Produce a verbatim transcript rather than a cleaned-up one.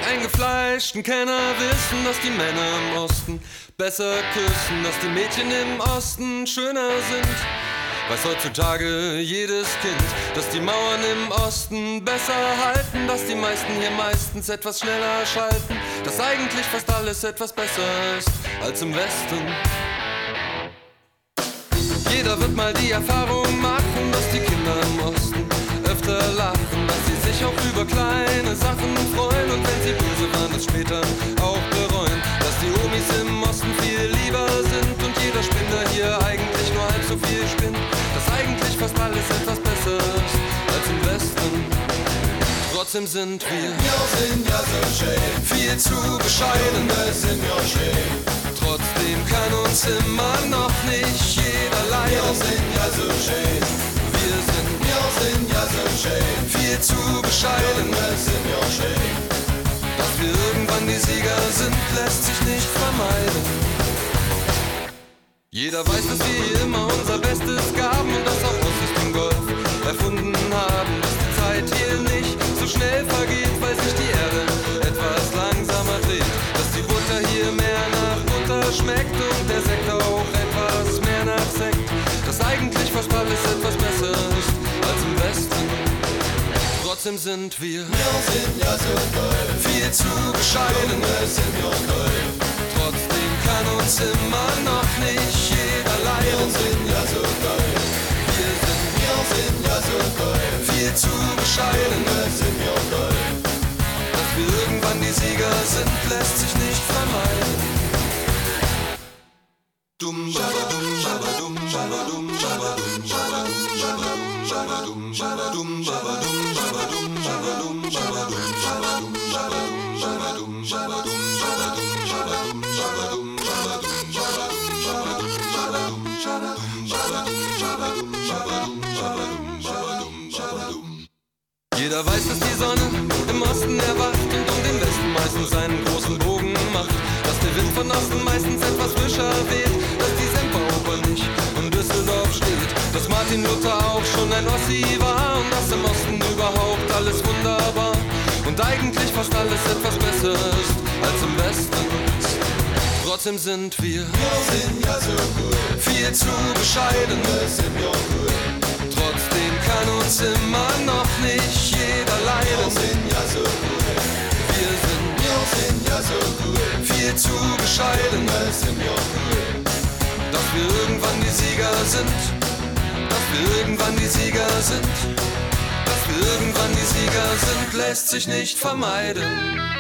eingefleischten Kenner wissen, dass die Männer im Osten besser küssen, dass die Mädchen im Osten schöner sind. Weiß heutzutage jedes Kind, dass die Mauern im Osten besser halten, dass die meisten hier meistens etwas schneller schalten, dass eigentlich fast alles etwas besser ist als im Westen. Jeder wird mal die Erfahrung machen, dass die Kinder im Osten öfter lachen, dass sie sich auch über kleine Sachen freuen und wenn sie böse waren, es später auch bereuen, dass die Omis im Osten viel lieber sind und jeder Spinner hier eigentlich nur halb so viel spinnt, dass eigentlich fast alles etwas besser ist als im Westen. Trotzdem sind wir, wir sind ja so schön, viel zu bescheiden, wir sind ja schön. Trotzdem kann uns immer noch nicht jeder leiden. Wir sind ja so schön, wir sind, wir sind ja so schön, viel zu bescheiden, wir sind ja schön. Dass wir irgendwann die Sieger sind, lässt sich nicht vermeiden. Jeder weiß, dass wir immer unser Bestes gaben und das auch aus Richtung Golf erfunden haben. Dass die Zeit hier nicht so schnell vergeht, weil sich die Erde etwas langsamer dreht. Dass die Butter hier mehr nach Butter schmeckt und der Sekt auch etwas mehr nach Sekt. Dass eigentlich fast alles etwas besser ist als im Westen. Trotzdem sind wir, wir sind ja so toll, viel zu bescheiden, wir sind ja toll. Trotzdem kann uns immer noch nicht jeder leiden. Wir sind ja so toll, wir sind, wir sind ja so toll, viel zu bescheiden, wir sind ja toll. Dass wir irgendwann die Sieger sind, lässt sich nicht vermeiden. Dum babadum babadum babadum babadum babadum babadum babadum babadum babadum babadum babadum babadum babadum babadum babadum babadum babadum babadum babadum. Jeder weiß, dass die Sonne im Osten erwacht und um den Westen meistens einen großen Bogen macht. Dass der Wind von Osten meistens etwas frischer weht, dass die Semperoper nicht in Düsseldorf steht, dass Martin Luther auch schon ein Ossi war und dass im Osten überhaupt alles wunderbar und eigentlich fast alles etwas besser ist als im Westen. Trotzdem sind wir, wir sind ja so cool, viel zu bescheiden, wir sind ja cool. Trotzdem kann uns immer noch nicht jeder leiden. Wir sind ja so cool, wir sind, wir sind ja so cool, viel zu bescheiden, wir sind ja cool. dass wir irgendwann die Sieger sind, dass wir irgendwann die Sieger sind, dass wir irgendwann die Sieger sind, lässt sich nicht vermeiden.